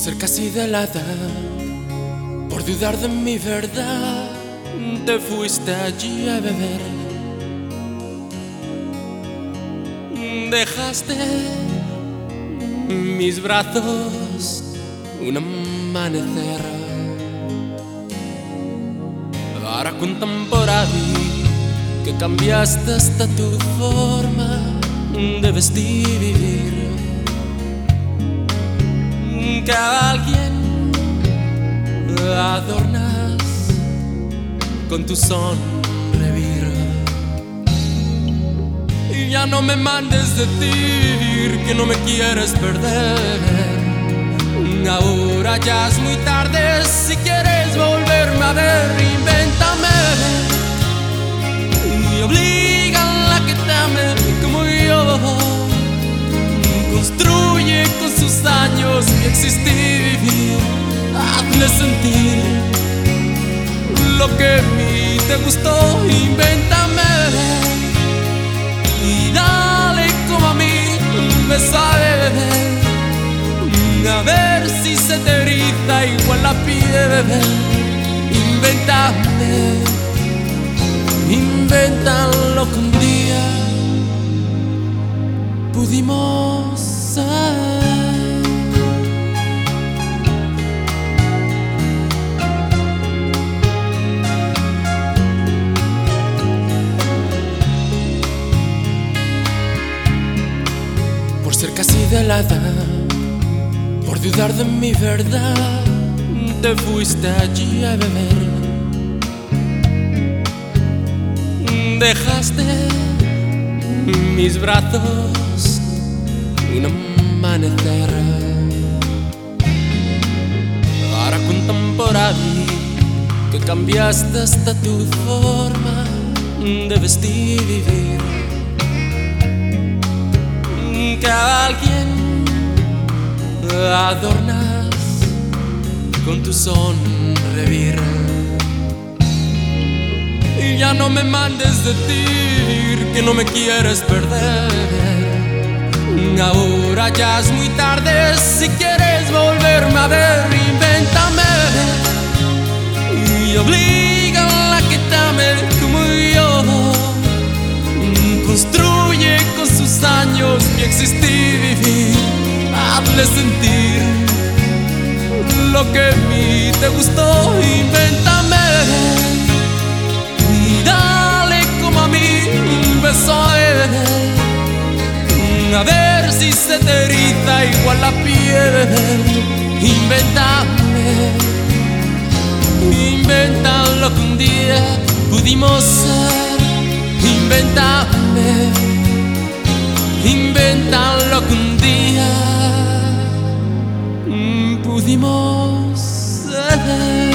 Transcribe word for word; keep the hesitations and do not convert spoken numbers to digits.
ser casi de la edad, por dudar de mi verdad, te fuiste allí a beber. Dejaste mis brazos un amanecer. Ahora cuentan por ahí que cambiaste hasta tu forma de vestir y vivir, que a alguien adornas con tu sonreír. Y ya no me mandes decir que no me quieres perder. Ahora ya es muy tarde, si quieres volverme a ver, invéntame y oblígala a que te ame como yo. Construye con sus años mi existir, hazle sentir lo que a mí te gustó, invéntame y dale como a mí un beso a beber, a ver si se te eriza igual la piel. Invéntame, invéntalo que un día pudimos ser. Por ser casi de la edad, por dudar de mi verdad, te fuiste allí a beber. Dejaste mis brazos un amanecer. Ahora cuentan por ahí que cambiaste hasta tu forma de vestir y vivir, que a alguien adornas con tu sonreír. Y ya no me mandes decir que no me quieres perder. Ahora ya es muy tarde, si quieres volverme a ver, invéntame y oblígala a que te ame como yo. Construye con sus años mi existir y vivir, hazle sentir lo que a mí te gustó, invéntame y dale como a mí un beso a beber, a ver si se te eriza igual la piel. Invéntame, inventa lo que un día pudimos ser. Invéntame, inventa lo que un día pudimos ser.